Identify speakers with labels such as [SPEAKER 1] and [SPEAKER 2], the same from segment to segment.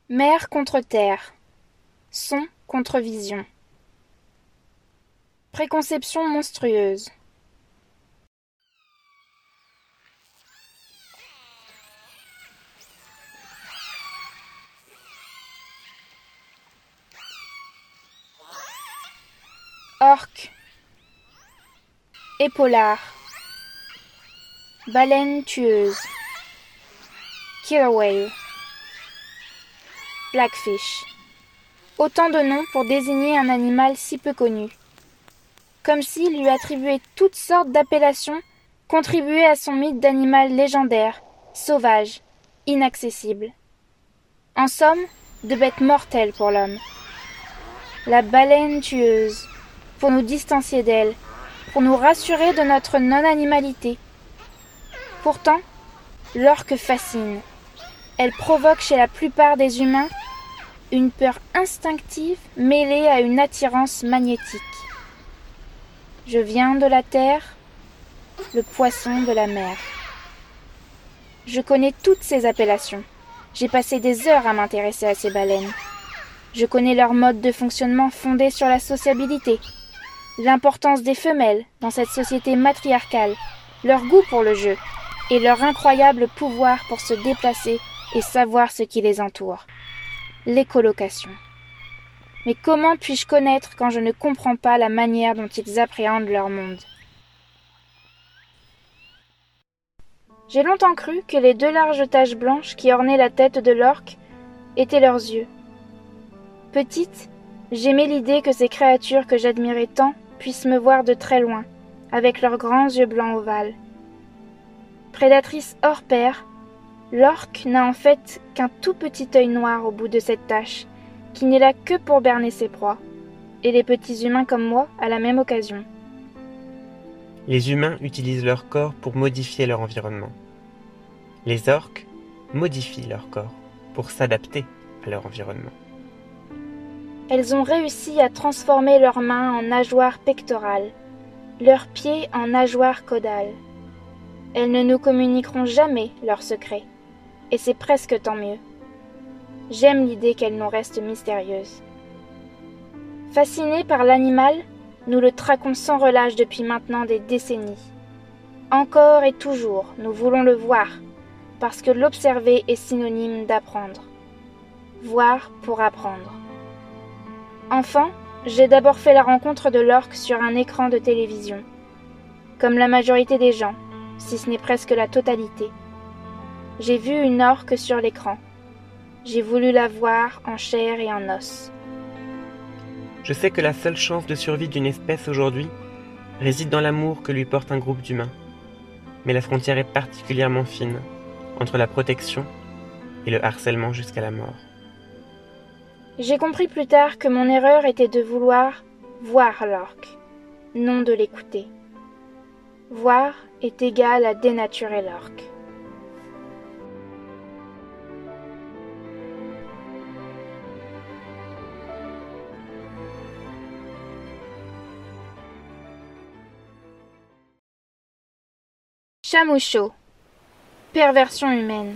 [SPEAKER 1] Mer contre terre, son contre vision. Préconception monstrueuse. Orque, épaulard, baleine tueuse, killer whale, blackfish. Autant de noms pour désigner un animal si peu connu. Comme s'il lui attribuait toutes sortes d'appellations, contribuait à son mythe d'animal légendaire, sauvage, inaccessible. En somme, de bêtes mortelles pour l'homme. La baleine tueuse, pour nous distancier d'elle, pour nous rassurer de notre non-animalité. Pourtant, l'orque fascine. Elle provoque chez la plupart des humains une peur instinctive mêlée à une attirance magnétique. Je viens de la terre, le poisson de la mer. Je connais toutes ces appellations. J'ai passé des heures à m'intéresser à ces baleines. Je connais leur mode de fonctionnement fondé sur la sociabilité, l'importance des femelles dans cette société matriarcale, leur goût pour le jeu et leur incroyable pouvoir pour se déplacer et savoir ce qui les entoure. L'écolocation. Mais comment puis-je connaître quand je ne comprends pas la manière dont ils appréhendent leur monde? J'ai longtemps cru que les deux larges taches blanches qui ornaient la tête de l'orque étaient leurs yeux. Petite, j'aimais l'idée que ces créatures que j'admirais tant puissent me voir de très loin, avec leurs grands yeux blancs ovales. Prédatrice hors pair, l'orque n'a en fait qu'un tout petit œil noir au bout de cette tache, qui n'est là que pour berner ses proies, et les petits humains comme moi à la même occasion.
[SPEAKER 2] Les humains utilisent leur corps pour modifier leur environnement. Les orques modifient leur corps pour s'adapter à leur environnement.
[SPEAKER 1] Elles ont réussi à transformer leurs mains en nageoires pectorales, leurs pieds en nageoires caudales. Elles ne nous communiqueront jamais leurs secrets, et c'est presque tant mieux. J'aime l'idée qu'elles nous restent mystérieuses. Fascinés par l'animal, nous le traquons sans relâche depuis maintenant des décennies. Encore et toujours, nous voulons le voir, parce que l'observer est synonyme d'apprendre. Voir pour apprendre. Enfant, j'ai d'abord fait la rencontre de l'orque sur un écran de télévision. Comme la majorité des gens, si ce n'est presque la totalité. J'ai vu une orque sur l'écran. J'ai voulu la voir en chair et en os.
[SPEAKER 2] Je sais que la seule chance de survie d'une espèce aujourd'hui réside dans l'amour que lui porte un groupe d'humains. Mais la frontière est particulièrement fine entre la protection et le harcèlement jusqu'à la mort.
[SPEAKER 1] J'ai compris plus tard que mon erreur était de vouloir voir l'orque, non de l'écouter. Voir est égal à dénaturer l'orque. Chamois, perversion humaine.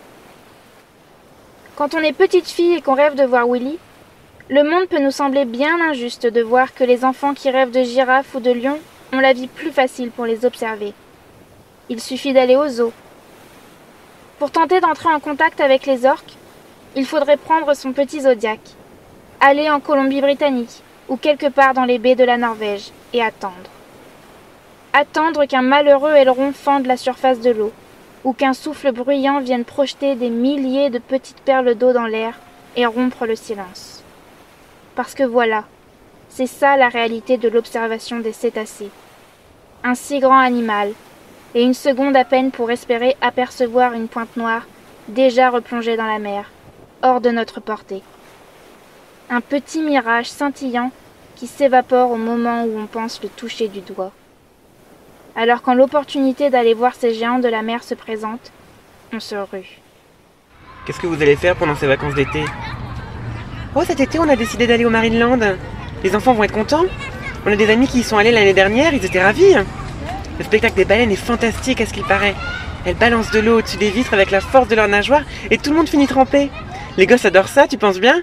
[SPEAKER 1] Quand on est petite fille et qu'on rêve de voir Willy, le monde peut nous sembler bien injuste de voir que les enfants qui rêvent de girafes ou de lions ont la vie plus facile pour les observer. Il suffit d'aller au zoo. Pour tenter d'entrer en contact avec les orques, il faudrait prendre son petit Zodiac, aller en Colombie-Britannique ou quelque part dans les baies de la Norvège et attendre. Attendre qu'un malheureux aileron fende la surface de l'eau, ou qu'un souffle bruyant vienne projeter des milliers de petites perles d'eau dans l'air et rompre le silence. Parce que voilà, c'est ça la réalité de l'observation des cétacés. Un si grand animal, et une seconde à peine pour espérer apercevoir une pointe noire déjà replongée dans la mer, hors de notre portée. Un petit mirage scintillant qui s'évapore au moment où on pense le toucher du doigt. Alors quand l'opportunité d'aller voir ces géants de la mer se présente, on se rue.
[SPEAKER 2] Qu'est-ce que vous allez faire pendant ces vacances d'été? Oh, cet été, on a décidé d'aller au Marineland. Les enfants vont être contents. On a des amis qui y sont allés l'année dernière, ils étaient ravis. Le spectacle des baleines est fantastique à ce qu'il paraît. Elles balancent de l'eau au-dessus des vitres avec la force de leurs nageoires et tout le monde finit trempé. Les gosses adorent ça, tu penses bien?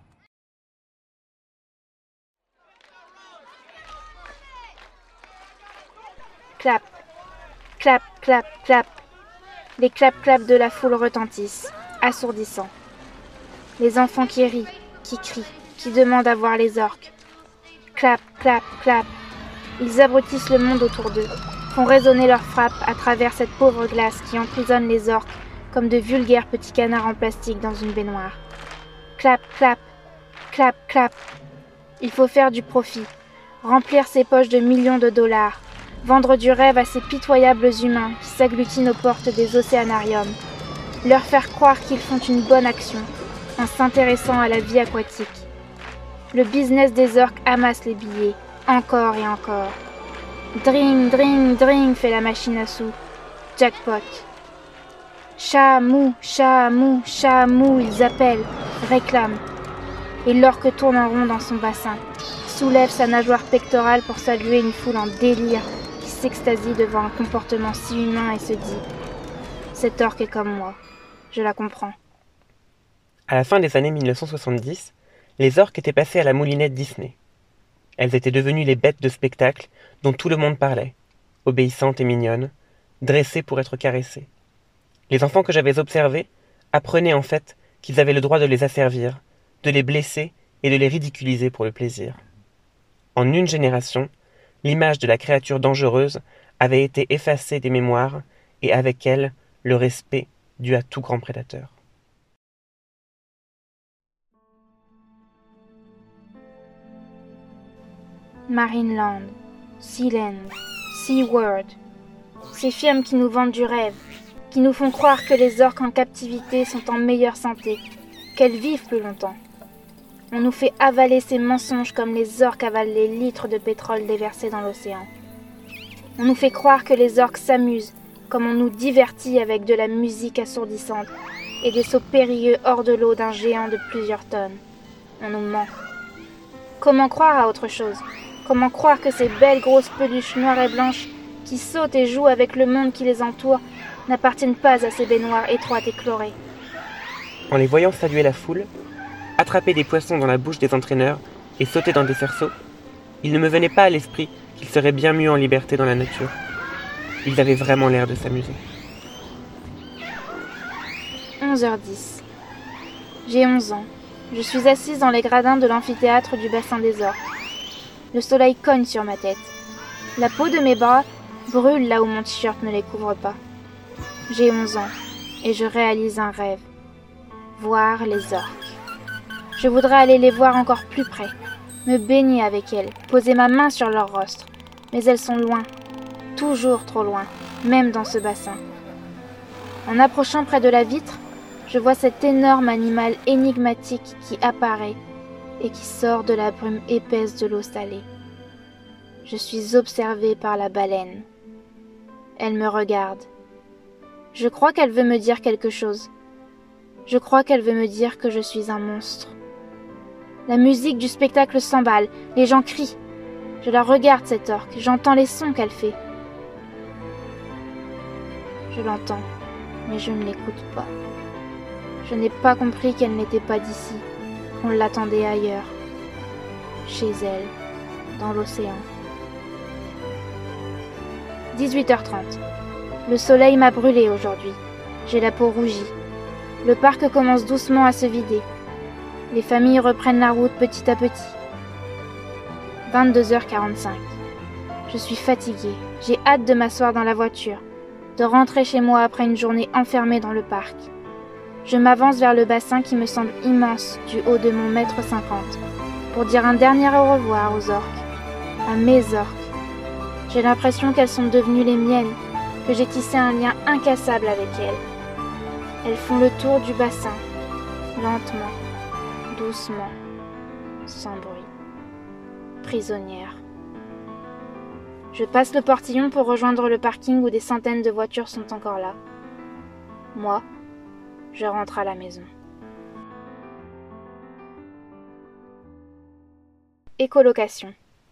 [SPEAKER 1] Clap, clap, clap, clap. Les clap-clap de la foule retentissent, assourdissants. Les enfants qui rient, qui crient, qui demandent à voir les orques. Clap, clap, clap. Ils abrutissent le monde autour d'eux, font résonner leurs frappes à travers cette pauvre glace qui emprisonne les orques comme de vulgaires petits canards en plastique dans une baignoire. Clap, clap, clap, clap. Il faut faire du profit, remplir ses poches de millions de dollars, vendre du rêve à ces pitoyables humains qui s'agglutinent aux portes des océanariums, leur faire croire qu'ils font une bonne action en s'intéressant à la vie aquatique. Le business des orques amasse les billets, encore et encore. Dring, dring, dring fait la machine à sous. Jackpot. Chat, mou, chat, mou, chat, mou, ils appellent, réclament. Et l'orque tourne en rond dans son bassin, soulève sa nageoire pectorale pour saluer une foule en délire qui s'extasie devant un comportement si humain et se dit « Cette orque est comme moi, je la comprends ».
[SPEAKER 2] À la fin des années 1970, les orques étaient passées à la moulinette Disney. Elles étaient devenues les bêtes de spectacle dont tout le monde parlait, obéissantes et mignonnes, dressées pour être caressées. Les enfants que j'avais observés apprenaient en fait qu'ils avaient le droit de les asservir, de les blesser et de les ridiculiser pour le plaisir. En une génération, l'image de la créature dangereuse avait été effacée des mémoires et avec elle, le respect dû à tout grand prédateur.
[SPEAKER 1] Marineland, Sealand, SeaWorld. Ces firmes qui nous vendent du rêve, qui nous font croire que les orques en captivité sont en meilleure santé, qu'elles vivent plus longtemps. On nous fait avaler ces mensonges comme les orques avalent les litres de pétrole déversés dans l'océan. On nous fait croire que les orques s'amusent, comme on nous divertit avec de la musique assourdissante et des sauts périlleux hors de l'eau d'un géant de plusieurs tonnes. On nous ment. Comment croire à autre chose ? Comment croire que ces belles grosses peluches noires et blanches qui sautent et jouent avec le monde qui les entoure n'appartiennent pas à ces baignoires étroites et chlorées ?
[SPEAKER 2] En les voyant saluer la foule, attraper des poissons dans la bouche des entraîneurs et sauter dans des cerceaux, il ne me venait pas à l'esprit qu'ils seraient bien mieux en liberté dans la nature. Ils avaient vraiment l'air de s'amuser.
[SPEAKER 1] 11h10. J'ai 11 ans. Je suis assise dans les gradins de l'amphithéâtre du bassin des orques. Le soleil cogne sur ma tête. La peau de mes bras brûle là où mon t-shirt ne les couvre pas. J'ai 11 ans et je réalise un rêve. Voir les orques. Je voudrais aller les voir encore plus près, me baigner avec elles, poser ma main sur leur rostre. Mais elles sont loin, toujours trop loin, même dans ce bassin. En approchant près de la vitre, je vois cet énorme animal énigmatique qui apparaît et qui sort de la brume épaisse de l'eau salée. Je suis observée par la baleine. Elle me regarde. Je crois qu'elle veut me dire quelque chose. Je crois qu'elle veut me dire que je suis un monstre. La musique du spectacle s'emballe, les gens crient. Je la regarde, cette orque, j'entends les sons qu'elle fait. Je l'entends, mais je ne l'écoute pas. Je n'ai pas compris qu'elle n'était pas d'ici, qu'on l'attendait ailleurs, chez elle, dans l'océan. 18h30. Le soleil m'a brûlée aujourd'hui. J'ai la peau rougie. Le parc commence doucement à se vider. Les familles reprennent la route petit à petit. 22h45. Je suis fatiguée. J'ai hâte de m'asseoir dans la voiture, de rentrer chez moi après une journée enfermée dans le parc. Je m'avance vers le bassin qui me semble immense du haut de mon 1,50 m pour dire un dernier au revoir aux orques, à mes orques. J'ai l'impression qu'elles sont devenues les miennes, que j'ai tissé un lien incassable avec elles. Elles font le tour du bassin, lentement, doucement, sans bruit. Prisonnières. Je passe le portillon pour rejoindre le parking où des centaines de voitures sont encore là. Moi, je rentre à la maison. Écolocation.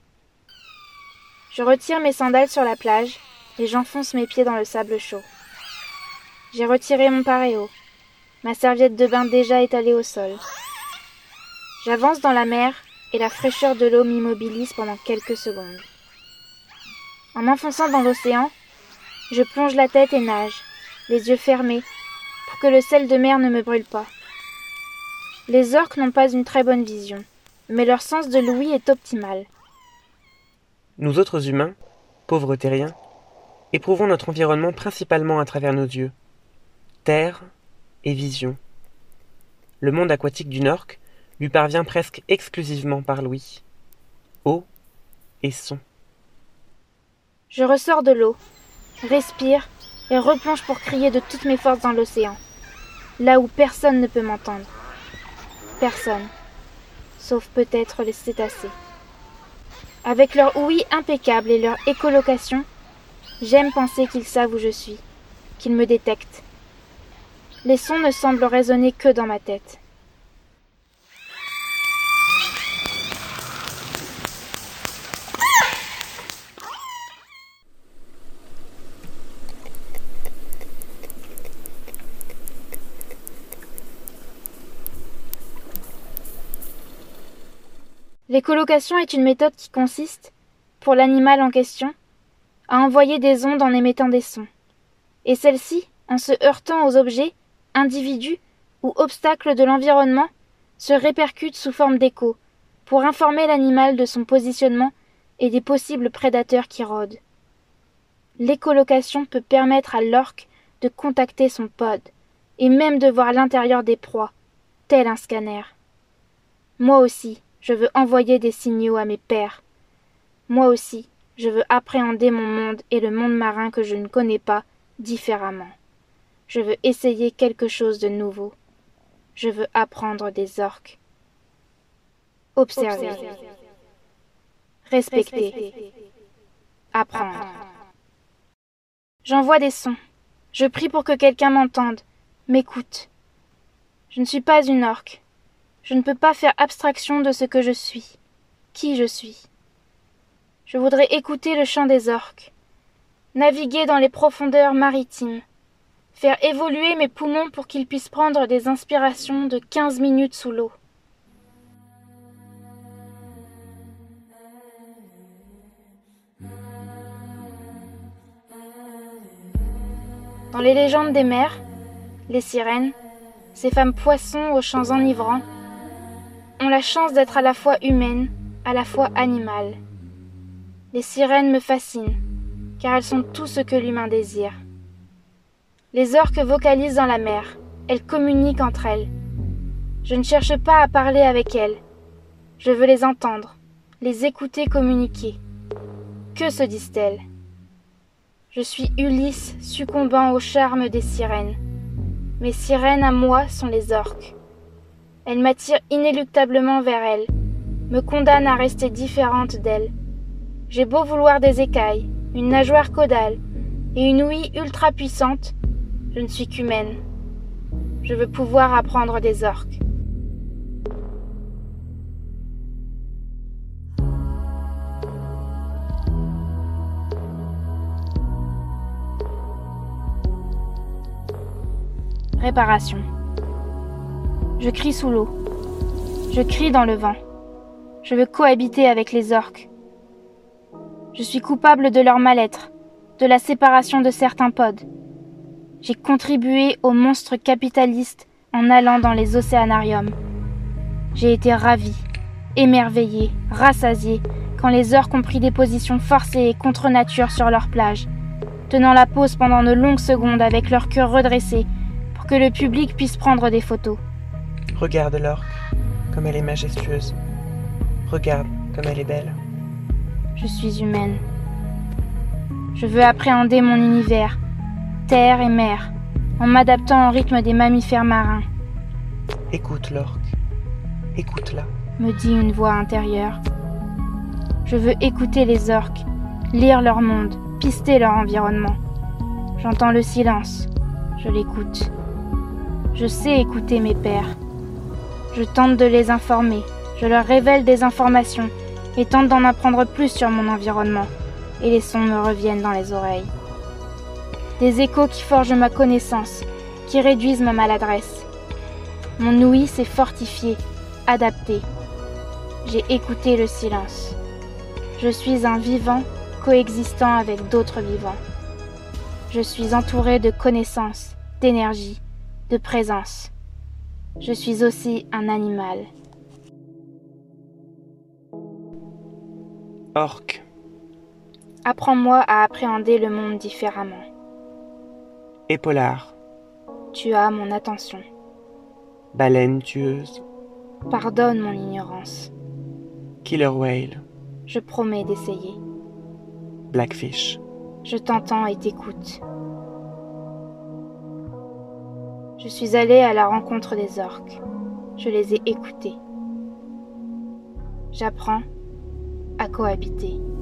[SPEAKER 1] Je retire mes sandales sur la plage et j'enfonce mes pieds dans le sable chaud. J'ai retiré mon paréo. ma serviette de bain déjà étalée au sol. J'avance dans la mer et la fraîcheur de l'eau m'immobilise pendant quelques secondes. En m'enfonçant dans l'océan, je plonge la tête et nage, les yeux fermés, pour que le sel de mer ne me brûle pas. Les orques n'ont pas une très bonne vision, mais leur sens de l'ouïe est optimal.
[SPEAKER 2] Nous autres humains, pauvres terriens, éprouvons notre environnement principalement à travers nos yeux. Terre et vision. Le monde aquatique d'une orque lui parvient presque exclusivement par l'ouïe. Eau et son.
[SPEAKER 1] Je ressors de l'eau, respire et replonge pour crier de toutes mes forces dans l'océan, là où personne ne peut m'entendre. Personne, sauf peut-être les cétacés. Avec leur ouïe impeccable et leur écholocation, j'aime penser qu'ils savent où je suis, qu'ils me détectent. Les sons ne semblent résonner que dans ma tête. L'écholocation est une méthode qui consiste, pour l'animal en question, à envoyer des ondes en émettant des sons. Et celles-ci, en se heurtant aux objets, individus ou obstacles de l'environnement, se répercutent sous forme d'écho, pour informer l'animal de son positionnement et des possibles prédateurs qui rôdent. L'écholocation peut permettre à l'orque de contacter son pod, et même de voir l'intérieur des proies, tel un scanner. Moi aussi, je veux envoyer des signaux à mes pairs. Moi aussi, je veux appréhender mon monde et le monde marin que je ne connais pas différemment. Je veux essayer quelque chose de nouveau. Je veux apprendre des orques. Observer. Respecter. Apprendre. J'envoie des sons. Je prie pour que quelqu'un m'entende, m'écoute. Je ne suis pas une orque. Je ne peux pas faire abstraction de ce que je suis, qui je suis. Je voudrais écouter le chant des orques, naviguer dans les profondeurs maritimes, faire évoluer mes poumons pour qu'ils puissent prendre des inspirations de 15 minutes sous l'eau. Dans les légendes des mers, les sirènes, ces femmes poissons aux chants enivrants, ont la chance d'être à la fois humaines, à la fois animales. Les sirènes me fascinent, car elles sont tout ce que l'humain désire. Les orques vocalisent dans la mer, elles communiquent entre elles. Je ne cherche pas à parler avec elles. Je veux les entendre, les écouter communiquer. Que se disent-elles ? Je suis Ulysse succombant au charme des sirènes. Mes sirènes à moi sont les orques. Elles m'attirent inéluctablement vers elles, me condamnent à rester différente d'elles. J'ai beau vouloir des écailles, une nageoire caudale et une ouïe ultra puissante, je ne suis qu'humaine. Je veux pouvoir apprendre des orques. Réparation. Je crie sous l'eau. Je crie dans le vent. Je veux cohabiter avec les orques. Je suis coupable de leur mal-être, de la séparation de certains pods. J'ai contribué au monstre capitaliste en allant dans les océanariums. J'ai été ravie, émerveillée, rassasiée quand les orques ont pris des positions forcées et contre nature sur leur plage, tenant la pose pendant de longues secondes avec leur queue redressée pour que le public puisse prendre des photos.
[SPEAKER 2] Regarde l'orque, comme elle est majestueuse. Regarde comme elle est belle.
[SPEAKER 1] Je suis humaine. Je veux appréhender mon univers, terre et mer, en m'adaptant au rythme des mammifères marins.
[SPEAKER 2] Écoute l'orque, écoute-la,
[SPEAKER 1] me dit une voix intérieure. Je veux écouter les orques, lire leur monde, pister leur environnement. J'entends le silence, je l'écoute. Je sais écouter mes pairs. Je tente de les informer, je leur révèle des informations et tente d'en apprendre plus sur mon environnement, et les sons me reviennent dans les oreilles. Des échos qui forgent ma connaissance, qui réduisent ma maladresse. Mon ouïe s'est fortifiée, adaptée. J'ai écouté le silence. Je suis un vivant coexistant avec d'autres vivants. Je suis entouré de connaissances, d'énergie, de présence. Je suis aussi un animal.
[SPEAKER 2] Orque.
[SPEAKER 1] Apprends-moi à appréhender le monde différemment.
[SPEAKER 2] Épaulard.
[SPEAKER 1] Tu as mon attention.
[SPEAKER 2] Baleine tueuse.
[SPEAKER 1] Pardonne mon ignorance.
[SPEAKER 2] Killer whale.
[SPEAKER 1] Je promets d'essayer.
[SPEAKER 2] Blackfish.
[SPEAKER 1] Je t'entends et t'écoute. Je suis allée à la rencontre des orques. Je les ai écoutés. J'apprends à cohabiter.